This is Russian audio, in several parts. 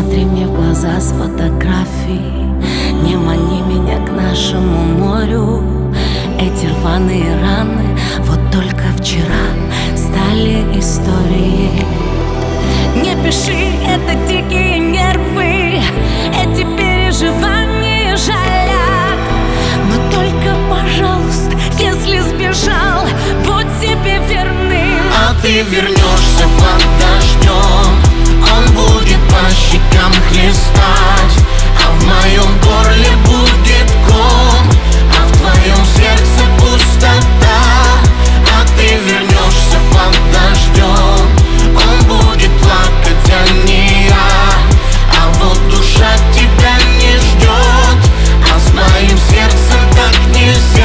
смотри мне в глаза с фотографий, не мани меня к нашему морю. Эти рваные раны вот только вчера стали историей. Не пиши, это дикие нервы, эти переживания жалят. Но только, пожалуйста, если сбежал, будь себе верным. А ты вернешься под дождем, он будет по щекам хлестать, а в моем горле будет ком, а в твоем сердце пустота. А ты вернешься под дождем, он будет плакать, а не я. А вот душа тебя не ждет, а с моим сердцем так нельзя.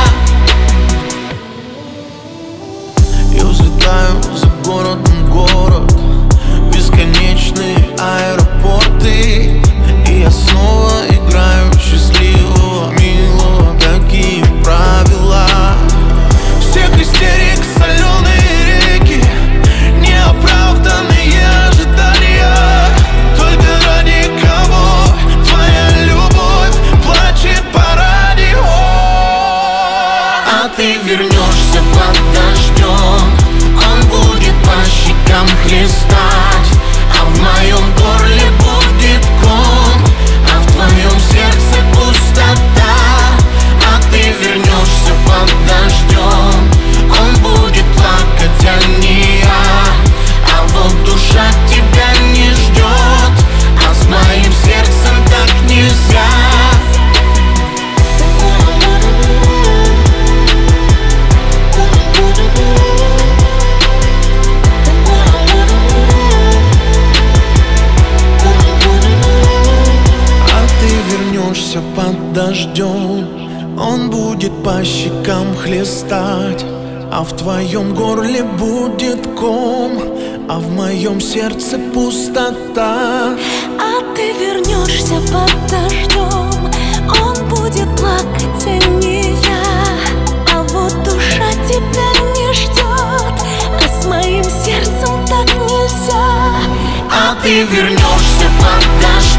Я взлетаю за городом город, бесконечные аэропорты, и я снова играю счастливого, милого. Какие правила? Всех истерик, соленые реки, неоправданные ожидания. Только ради кого твоя любовь плачет по радио? А ты вернешься под дождем, он будет по щекам хлестать, а в моем горле будет ком, а в твоем сердце пустота. А ты вернешься под дождем, он будет плакать, а не я. А вот душа тебя не ждет, а с моим сердцем так нельзя. Вернешься под дождем, он будет по щекам хлестать, а в твоем горле будет ком, а в моем сердце пустота. А ты вернешься под дождем, он будет плакать, а не я. А вот душа тебя не ждет, а с моим сердцем так нельзя. А ты вернешься под дождем,